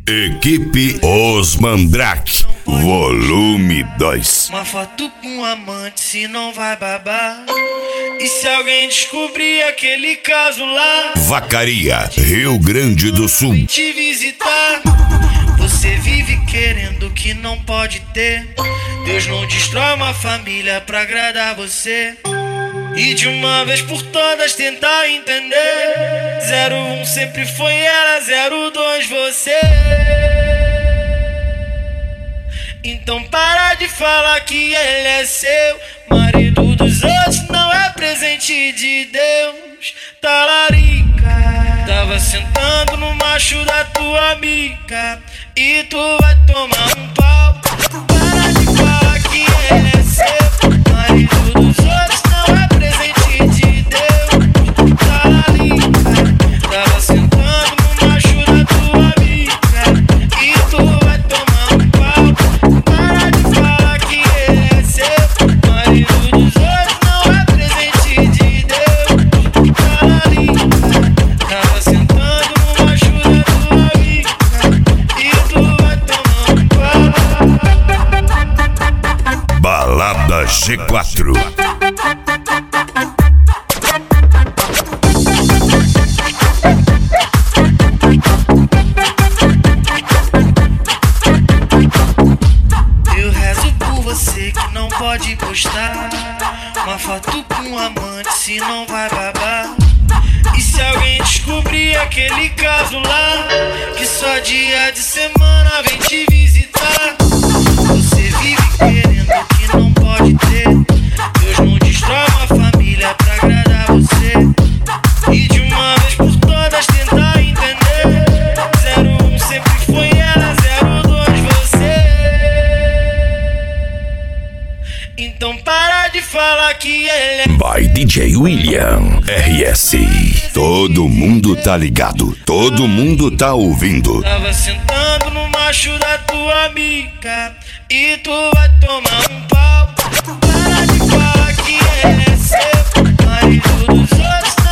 Equipe Os Mandrake, volume 2. Uma foto com um amante, se não vai babar. E se alguém descobrir aquele caso lá? Vacaria, Rio Grande do Sul. Te visitar. Você vive querendo que não pode ter. Deus não destrói uma família pra agradar você. E de uma vez por todas tentar entender. 01 sempre foi ela, 02 você. Então para de falar que ele é seu. Marido dos outros não é presente de Deus. Talarica, tava sentando no macho da tua amiga. E tu vai tomar um pau. Para de falar que ele é seu. Marido dos outros não é presente de Deus. Talarica, tava sentando no macho da tua amiga. E tu vai tomar um pau. Para de falar que ele é seu. Marido dos outros não é presente de Deus. Talarica, tava sentando no macho da tua amiga. E tu vai tomar um pau. Balada G4. Eu rezo por você que não pode postar uma foto com um amante, se não vai babar. E se alguém descobrir aquele caso lá, que só dia de semana vem te visitar. Você vive querendo que não pode ter. Deus não destrói uma família pra agradar você. E de uma vez por todas tentar entender. 01 sempre foi ela, 02 você. Então para de falar que ele é. By DJ William RS. Todo mundo tá ligado, todo mundo tá ouvindo. Tava sentando no macho da tua amiga. E tu vai tomar um pau. Para de falar que ele é seu. Marido dos outros